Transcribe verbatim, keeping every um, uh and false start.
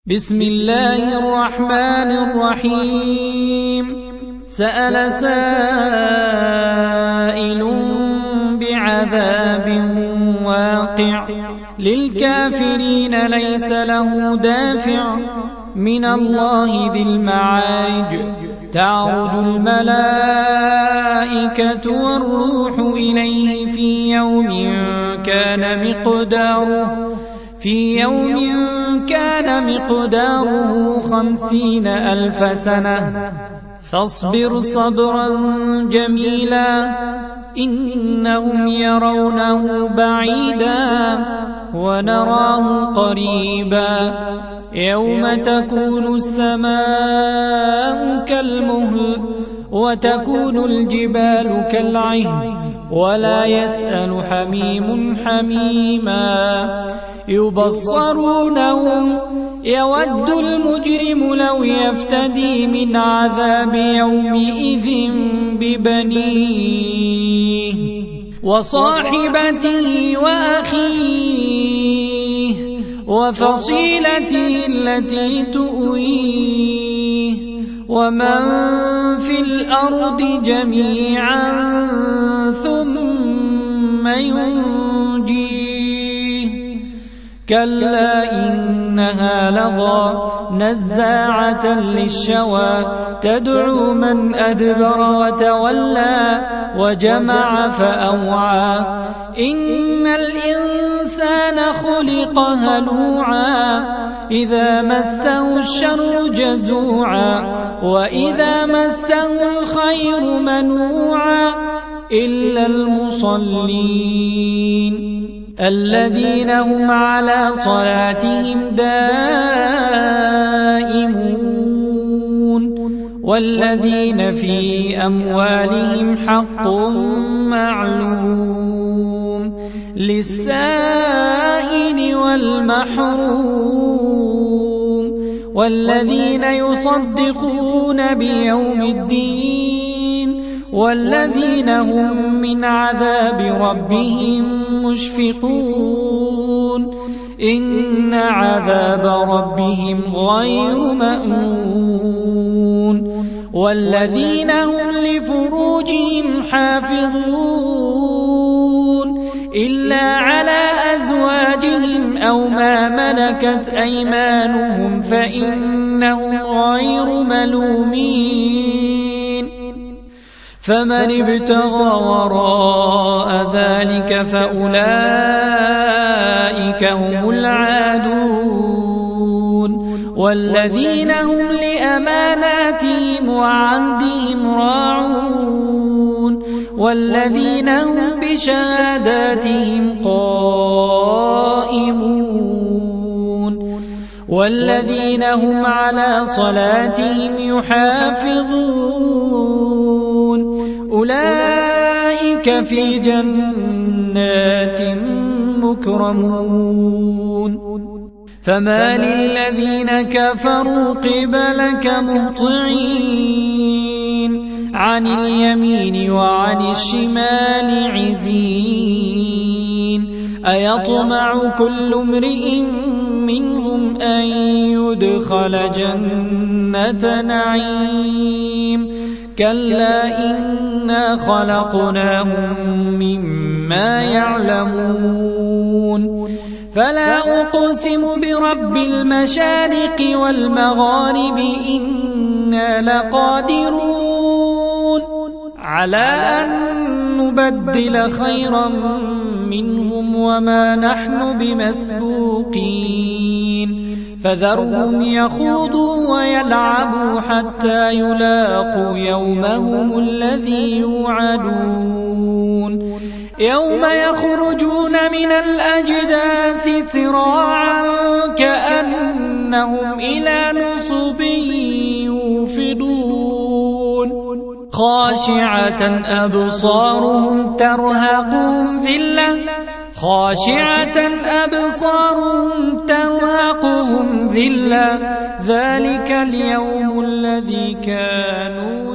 بسم الله الرحمن الرحيم سأل سائل بعذاب واقع للكافرين ليس له دافع من الله ذي المعارج تعرج الملائكة والروح إليه في يوم كان مقداره في يوم كان مقداره خمسين ألف سنة فاصبر صبرا جميلا إنهم يرونه بعيدا ونراه قريبا يوم تكون السماء كالمهل وتكون الجبال كالعهن ولا يسأل حميم حميما يبصرونهم يود المجرم لو يفتدي من عذاب يومئذ ببنيه وصاحبته وأخيه وفصيلته التي تؤويه ومن في الأرض جميعا ثم ينجيه كلا إنها لظى نزاعة للشوى تدعو من أدبر وتولى وجمع فأوعى إن الإنسان خلق هلوعا إذا مسه الشر جزوعا وإذا مسه الخير منوعا إلا المصلين الذين هم على صلاتهم دائمون والذين في أموالهم حق معلوم للسائل والمحروم والذين يصدقون بيوم الدين والذين هم من عذاب ربهم مشفقون إن عذاب ربهم غير مأمون والذين هم لفروجهم حافظون إلا على أزواجهم أو ما ملكت أيمانهم فإنهم غير ملومين فمن ابتغى وراء ذلك فأولئك هم العادون والذين هم لأماناتهم وعهدهم راعون والذين هم بشهاداتهم قائمون والذين هم على صلاتهم يحافظون أولئك في جنات مكرمون فما للذين كفروا قبلك مهطعين عن اليمين وعن الشمال عزين أيطمع كل امرئ منهم أن يدخل جنة نعيم كلا إنا خلقناهم مما يعلمون فلا أقسم برب المشارق والمغارب إنا لقادرون على أن نبدل خيرا منهم وما نحن بمسبوقين فذرهم يخوضوا ويلعبوا حتى يلاقوا يومهم الذي يوعدون يوم يخرجون من الأجداث سراعا كأنهم إلى نصب يوفضون خاشعة أبصارهم ترهقهم ذلة خاشعة أبصارهم ترهقهم ذلة ذلك اليوم الذي كانوا